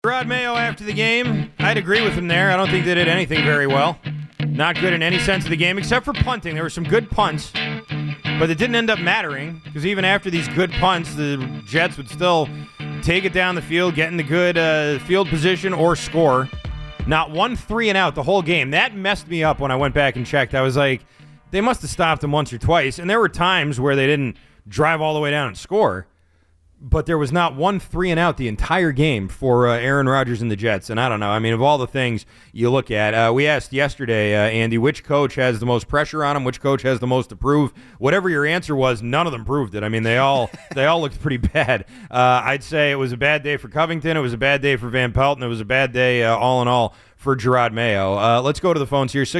Gerard Mayo after the game. I'd agree with him there. I don't think they did anything very well. Not good in any sense of the game, except for punting. There were some good punts, but it didn't end up mattering because even after these good punts, the Jets would still take it down the field, get in the good field position, or score. Not one 3-and-out the whole game. That messed me up when I went back and checked. I was like, they must have stopped them once or twice, and there were times where they didn't drive all the way down and score. But there was not one 3-and-out the entire game for Aaron Rodgers and the Jets. And I don't know. I mean, of all the things you look at, we asked yesterday, Andy, which coach has the most pressure on him, which coach has the most to prove. Whatever your answer was, none of them proved it. I mean, they all looked pretty bad. I'd say it was a bad day for Covington. It was a bad day for Van Pelt. And it was a bad day, all in all, for Gerard Mayo. Let's go to the phones here.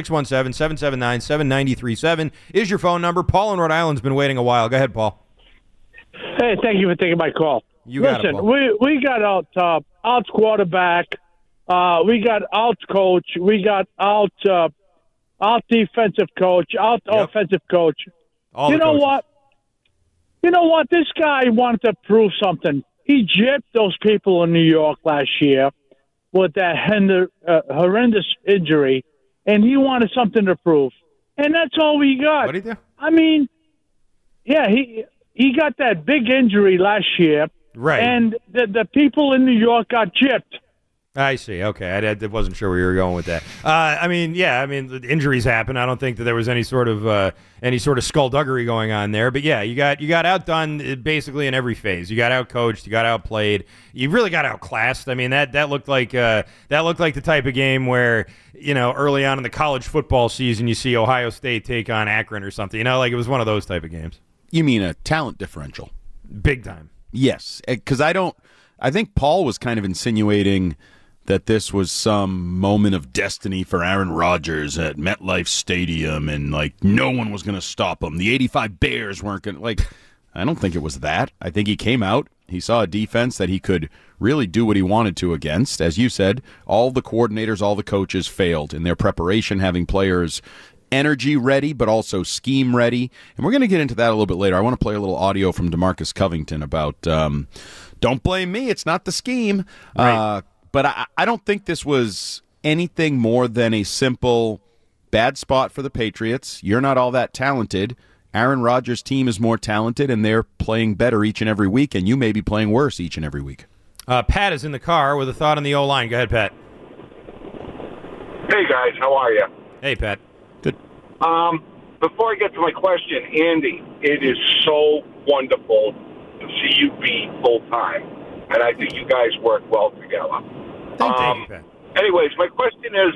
617-779-7937 is your phone number. Paul in Rhode Island's been waiting a while. Go ahead, Paul. Hey, thank you for taking my call. Listen, we got out quarterback, we got out coach, we got out defensive coach, offensive coach. You know what? This guy wanted to prove something. He gypped those people in New York last year with that horrendous injury, and he wanted something to prove. And that's all we got. What did he do? I mean, yeah, he got that big injury last year, right? And the people in New York got gypped. I see. Okay, I wasn't sure where you were going with that. The injuries happen. I don't think that there was any sort of skullduggery going on there. But yeah, you got outdone basically in every phase. You got outcoached. You got outplayed. You really got outclassed. I mean, that looked like the type of game where, early on in the college football season, you see Ohio State take on Akron or something. Like it was one of those type of games. You mean a talent differential? Big time. Yes, because I think Paul was kind of insinuating that this was some moment of destiny for Aaron Rodgers at MetLife Stadium and, no one was going to stop him. The 85 Bears weren't going to, I don't think it was that. I think he came out, he saw a defense that he could really do what he wanted to against. As you said, all the coordinators, all the coaches failed in their preparation, having players energy ready, but also scheme ready. And we're going to get into that a little bit later. I want to play a little audio from DeMarcus Covington about, don't blame me, it's not the scheme. Right. But I don't think this was anything more than a simple bad spot for the Patriots. You're not all that talented. Aaron Rodgers' team is more talented, and they're playing better each and every week, and you may be playing worse each and every week. Pat is in the car with a thought on the O-line. Go ahead, Pat. Hey, guys. How are you? Hey, Pat. Good. Before I get to my question, Andy, it is so wonderful to see you be full-time, and I think you guys work well together. Thank you, Pat. Anyways, my question is,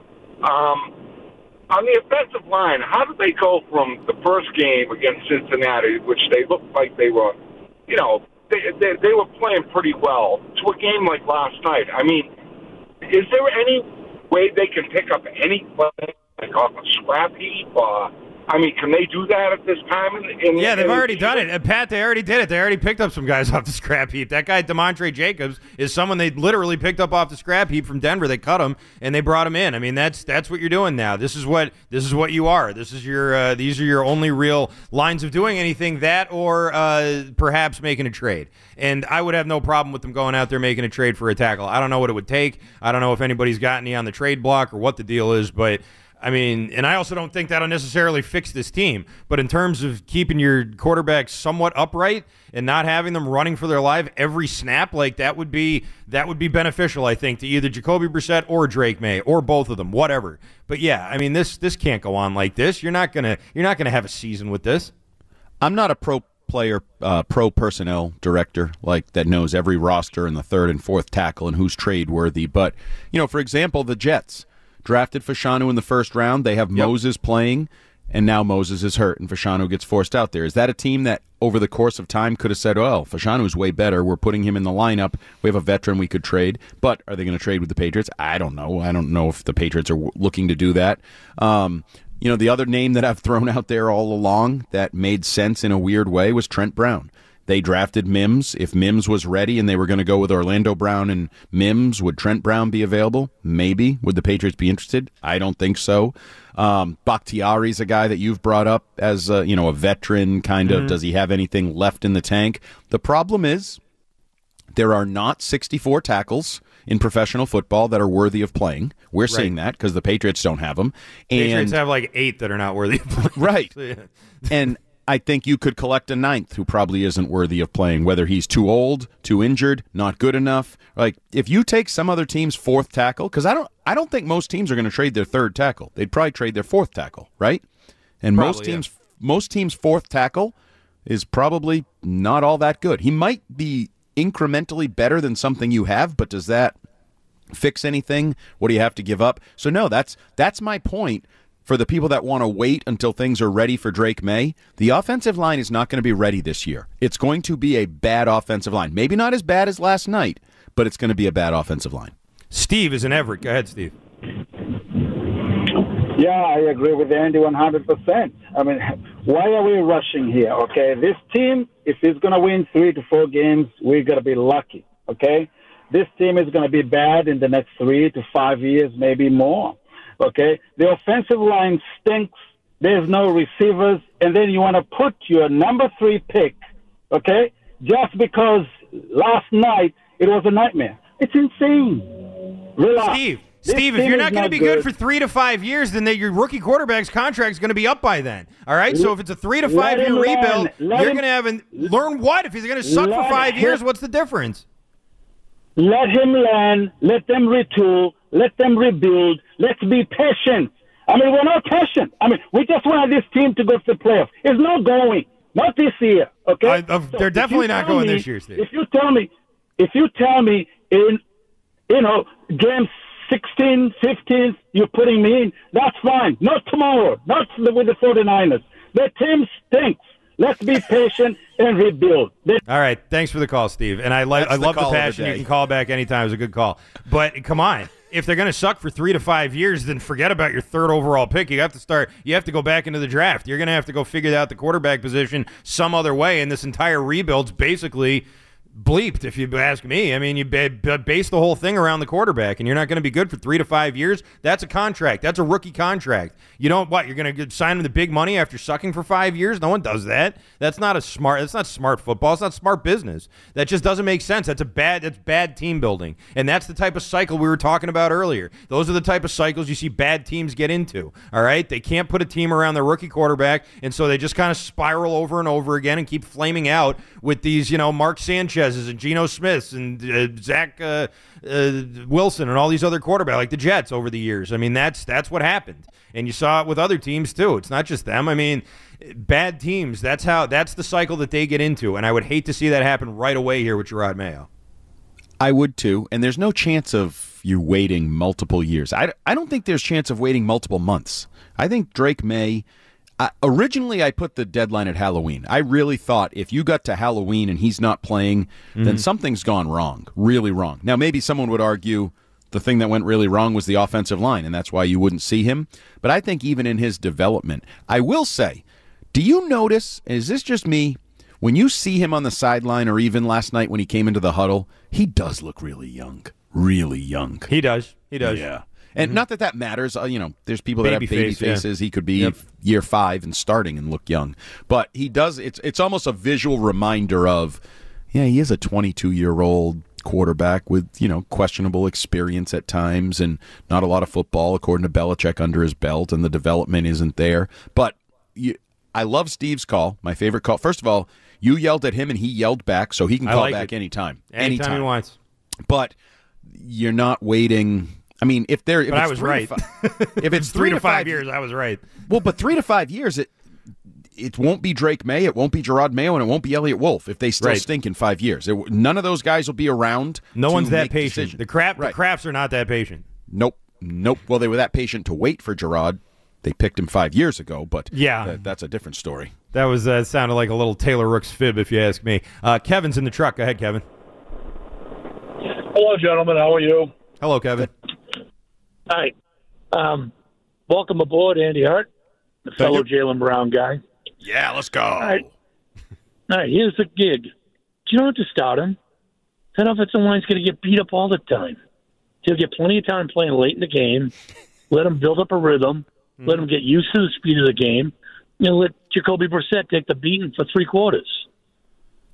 on the offensive line, how did they go from the first game against Cincinnati, which they looked like they were, they were playing pretty well, to a game like last night? I mean, is there any way they can pick up any play, off a scrap heap? Can they do that at this time? Yeah, they've already done it. Pat, they already did it. They already picked up some guys off the scrap heap. That guy, DeMontre Jacobs, is someone they literally picked up off the scrap heap from Denver. They cut him, and they brought him in. I mean, that's what you're doing now. This is what you are. This is your these are your only real lines of doing anything, that or perhaps making a trade. And I would have no problem with them going out there making a trade for a tackle. I don't know what it would take. I don't know if anybody's got any on the trade block or what the deal is, but and I also don't think that'll necessarily fix this team. But in terms of keeping your quarterback somewhat upright and not having them running for their life every snap, that would be beneficial, I think, to either Jacoby Brissett or Drake May or both of them, whatever. But yeah, this can't go on like this. You're not gonna have a season with this. I'm not a pro personnel director that knows every roster and the third and fourth tackle and who's trade worthy. But for example, the Jets drafted Fashanu in the first round. They have Moses playing, and now Moses is hurt, and Fashanu gets forced out there. Is that a team that, over the course of time, could have said, well, Fashanu's way better. We're putting him in the lineup. We have a veteran we could trade. But are they going to trade with the Patriots? I don't know. I don't know if the Patriots are looking to do that. The other name that I've thrown out there all along that made sense in a weird way was Trent Brown. They drafted Mims. If Mims was ready and they were going to go with Orlando Brown and Mims, would Trent Brown be available? Maybe. Would the Patriots be interested? I don't think so. Bakhtiari's a guy that you've brought up as a veteran kind of. Does he have anything left in the tank? The problem is there are not 64 tackles in professional football that are worthy of playing. We're seeing that because the Patriots don't have them. Patriots have like 8 that are not worthy of playing. Right. So, yeah. And I think you could collect a 9th who probably isn't worthy of playing, whether he's too old, too injured, not good enough. Like, if you take some other team's 4th tackle, because I don't think most teams are going to trade their 3rd tackle. They'd probably trade their 4th tackle, right? And probably, most teams' 4th tackle is probably not all that good. He might be incrementally better than something you have, but does that fix anything? What do you have to give up? So no, that's my point. For the people that want to wait until things are ready for Drake May, the offensive line is not going to be ready this year. It's going to be a bad offensive line. Maybe not as bad as last night, but it's going to be a bad offensive line. Steve is in Everett. Go ahead, Steve. Yeah, I agree with Andy 100%. I mean, why are we rushing here, okay? This team, if it's going to win 3 to 4 games, we're going to be lucky, okay? This team is going to be bad in the next 3 to 5 years, maybe more. Okay, the offensive line stinks. There's no receivers, and then you want to put your number 3 pick, okay, just because last night it was a nightmare. It's insane. Relax. Steve, if you're not going to be good for 3 to 5 years, then your rookie quarterback's contract is going to be up by then. All right, so if it's a 3 to 5 year rebuild, you're going to learn what? If he's going to suck for 5 years, what's the difference? Let him learn. Let them retool. Let them rebuild. Let's be patient. I mean, we're not patient. I mean, we just want this team to go to the playoffs. It's not going. Not this year. Okay. They're definitely not going this year, Steve. If you tell me in, game 16, 15, you're putting me in, that's fine. Not tomorrow. Not with the 49ers. The team stinks. Let's be patient and rebuild. All right. Thanks for the call, Steve. And I love the passion. You can call back anytime. It was a good call. But come on. If they're going to suck for 3 to 5 years, then forget about your 3rd overall pick. You have to go back into the draft. You're going to have to go figure out the quarterback position some other way. And this entire rebuild's basically bleeped, if you ask me. I mean, you base the whole thing around the quarterback, and you're not going to be good for 3 to 5 years. That's a contract. That's a rookie contract. You don't You're going to sign him the big money after sucking for 5 years? No one does that. That's not smart football. It's not smart business. That just doesn't make sense. That's bad team building, and that's the type of cycle we were talking about earlier. Those are the type of cycles you see bad teams get into. All right, they can't put a team around their rookie quarterback, and so they just kind of spiral over and over again and keep flaming out with these, Mark Sanchez and Geno Smiths and Zach Wilson and all these other quarterbacks like the Jets over the years. I mean, that's what happened, and you saw it with other teams too. It's not just them. I mean, bad teams. That's the cycle that they get into, and I would hate to see that happen right away here with Jerod Mayo. I would too, and there's no chance of you waiting multiple years. I don't think there's chance of waiting multiple months. I think Drake May. Originally, I put the deadline at Halloween. I really thought if you got to Halloween and he's not playing, then something's gone wrong, really wrong. Now, maybe someone would argue the thing that went really wrong was the offensive line, and that's why you wouldn't see him. But I think even in his development, I will say, do you notice, is this just me, when you see him on the sideline or even last night when he came into the huddle, he does look really young, really young. He does. Yeah. And not that matters. There's people that have baby faces. Yeah. He could be year 5 and starting and look young. But he does. It's almost a visual reminder of, he is a 22-year-old quarterback with, questionable experience at times and not a lot of football, according to Belichick, under his belt, and the development isn't there. But I love Steve's call, my favorite call. First of all, you yelled at him and he yelled back, so he can call back anytime. Anytime he wants. But you're not waiting. I mean, if I was right. If it's 3 to 5 years, I was right. Well, but 3 to 5 years, it won't be Drake May, it won't be Jerod Mayo, and it won't be Elliott Wolf if they still stink in 5 years. None of those guys will be around. No one's that patient. Decisions. The Crafts are not that patient. Nope. Well, they were that patient to wait for Jerod. They picked him 5 years ago, but that's a different story. That sounded like a little Taylor Rooks fib, if you ask me. Kevin's in the truck. Go ahead, Kevin. Hello, gentlemen. How are you? Hello, Kevin. Hi. Welcome aboard, Andy Hart, the fellow Jaylen Brown guy. Yeah, let's go. All right, here's the gig. Do you know what to start him? That offensive line's going to get beat up all the time. He'll get plenty of time playing late in the game. Let him build up a rhythm. Let him get used to the speed of the game. Let Jacoby Brissett take the beating for 3 quarters.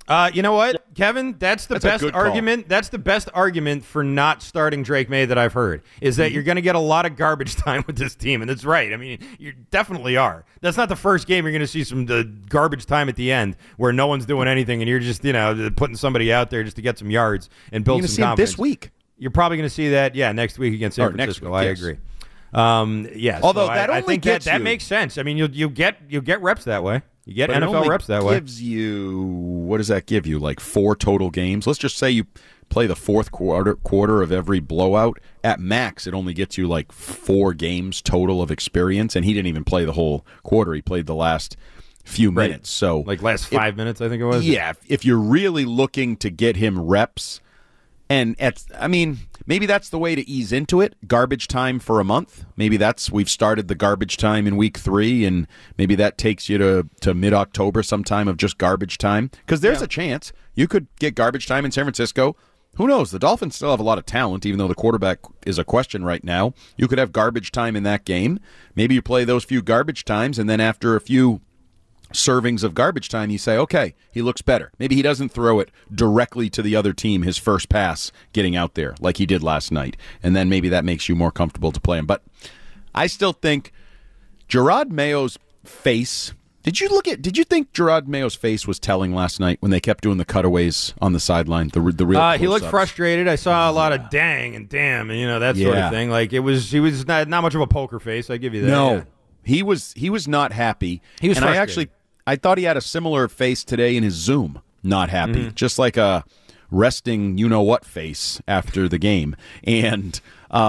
You know what, Kevin? That's the best argument. That's the best argument for not starting Drake May that I've heard, is that you're going to get a lot of garbage time with this team, and it's right. I mean, you definitely are. That's not the first game you're going to see some garbage time at the end where no one's doing anything, and you're just putting somebody out there just to get some yards and build some confidence. This week. You're probably going to see that, next week against San Francisco. I agree. Yes. Although so that I only think gets that makes sense. I mean, you get reps that way. You get NFL reps that way. Gives you, what does that give you? Like 4 total games. Let's just say you play the fourth quarter of every blowout. At max, it only gets you like 4 games total of experience, and he didn't even play the whole quarter. He played the last few minutes. So like last 5 minutes, I think it was. Yeah, if you're really looking to get him reps, maybe that's the way to ease into it. Garbage time for a month. Maybe we've started the garbage time in week 3, and maybe that takes you to mid-October sometime of just garbage time. Because there's a chance you could get garbage time in San Francisco. Who knows? The Dolphins still have a lot of talent, even though the quarterback is a question right now. You could have garbage time in that game. Maybe you play those few garbage times, and then after a few servings of garbage time, you say, okay, he looks better. Maybe he doesn't throw it directly to the other team, his first pass getting out there like he did last night. And then maybe that makes you more comfortable to play him. But I still think Gerard Mayo's face, did you think Gerard Mayo's face was telling last night when they kept doing the cutaways on the sideline, the real close-ups? He looked frustrated. I saw a lot of dang and damn and that sort of thing. Like he was not much of a poker face, I give you that. No. Yeah. He was not happy. He was frustrated. I thought he had a similar face today in his Zoom, not happy, just like a resting you-know-what face after the game. And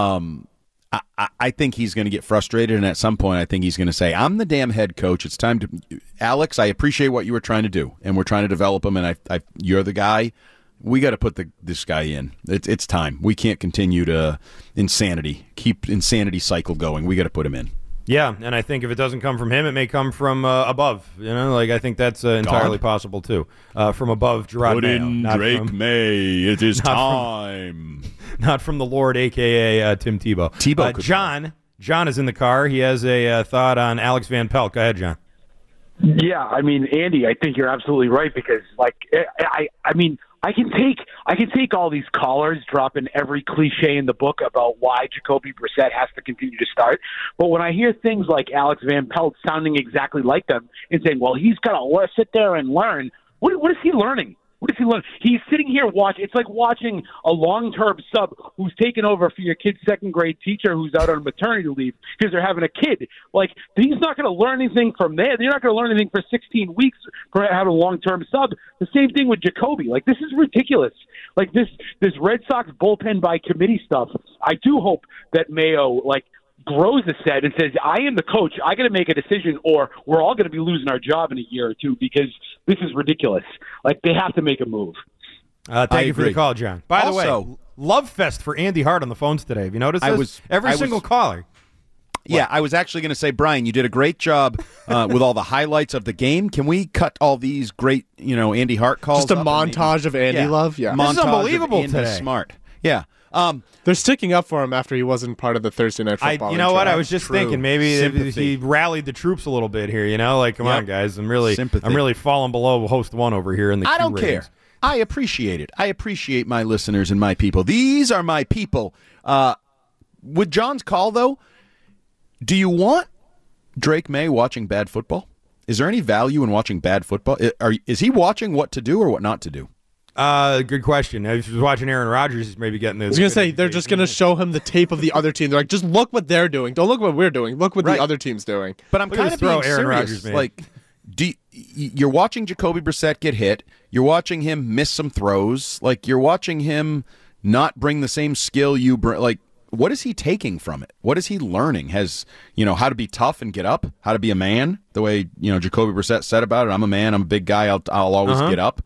I think he's going to get frustrated, and at some point I think he's going to say, I'm the damn head coach. It's time to – Alex, I appreciate what you were trying to do, and we're trying to develop him, and you're the guy. We got to put this guy in. It's time. We can't continue to keep insanity cycle going. We got to put him in. Yeah, and I think if it doesn't come from him, it may come from above. I think that's entirely possible too. From above, Gerard Mayo. Put in Drake May. It is time. Not from the Lord, a.k.a. Tim Tebow. John is in the car. He has a thought on Alex Van Pelt. Go ahead, John. Yeah, Andy, I think you're absolutely right because, I can take all these callers dropping every cliche in the book about why Jacoby Brissett has to continue to start. But when I hear things like Alex Van Pelt sounding exactly like them and saying, well, he's got to sit there and learn, what is he learning? What is he learning? He's sitting here watching. It's like watching a long-term sub who's taken over for your kid's second-grade teacher who's out on maternity leave because they're having a kid. Like, he's not going to learn anything from there. They're not going to learn anything for 16 weeks for having a long-term sub. The same thing with Jacoby. Like, this is ridiculous. Like, this Red Sox bullpen by committee stuff. I do hope that Mayo, grows a set and says, I am the coach. I got to make a decision or we're all going to be losing our job in a year or two because this is ridiculous. They have to make a move. Thank you for the call, John. By the way, love fest for Andy Hart on the phones today. Have you noticed this? Every single caller. Yeah, I was actually going to say, Brian, you did a great job with all the highlights of the game. Can we cut all these great, Andy Hart calls? Just a montage of Andy Love? Yeah. This is unbelievable today. Smart. Yeah. They're sticking up for him after he wasn't part of the Thursday Night Football. You know what? I was just thinking maybe he rallied the troops a little bit here. Come on, guys! I'm really falling below host one over here in the. I don't care. I appreciate it. I appreciate my listeners and my people. These are my people. With John's call, though, do you want Drake May watching bad football? Is there any value in watching bad football? Is he watching what to do or what not to do? Good question. If he was watching Aaron Rodgers, he's maybe getting this. I was going to say, they're just going to show him the tape of the other team. They're like, just look what they're doing. Don't look what we're doing. Look what the other team's doing. But I'm kind of being Aaron serious. Rodgers, you're watching Jacoby Brissett get hit. You're watching him miss some throws. You're watching him not bring the same skill you bring. What is he taking from it? What is he learning? Has, how to be tough and get up? How to be a man? The way, Jacoby Brissett said about it. I'm a man. I'm a big guy. I'll always get up.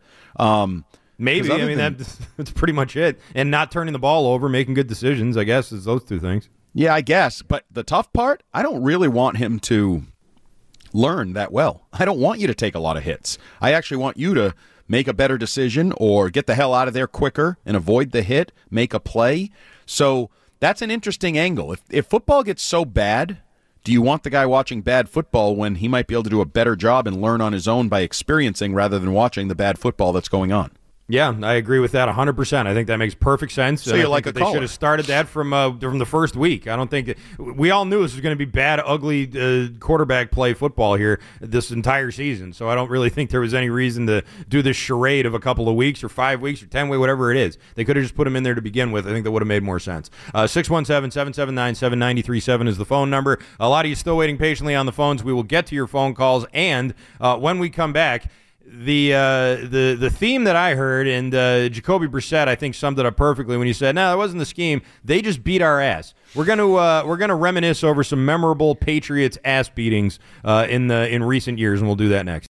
Maybe. That's pretty much it. And not turning the ball over, making good decisions, I guess, is those two things. Yeah, I guess. But the tough part, I don't really want him to learn that well. I don't want you to take a lot of hits. I actually want you to make a better decision or get the hell out of there quicker and avoid the hit, make a play. So that's an interesting angle. If football gets so bad Do you want the guy watching bad football when he might be able to do a better job and learn on his own by experiencing rather than watching the bad football that's going on? Yeah, I agree with that 100%. I think that makes perfect sense. So you're like a caller. They should have started that from the first week. I don't think we all knew this was going to be bad, ugly quarterback play football here this entire season. So I don't really think there was any reason to do this charade of a couple of weeks or 5 weeks or 10 weeks, whatever it is. They could have just put him in there to begin with. I think that would have made more sense. 617-779-7937 is the phone number. A lot of you still waiting patiently on the phones. We will get to your phone calls, and when we come back, the theme that I heard, and Jacoby Brissett, I think, summed it up perfectly when he said, "No, that wasn't the scheme. They just beat our ass." We're gonna reminisce over some memorable Patriots ass beatings in recent years, and we'll do that next.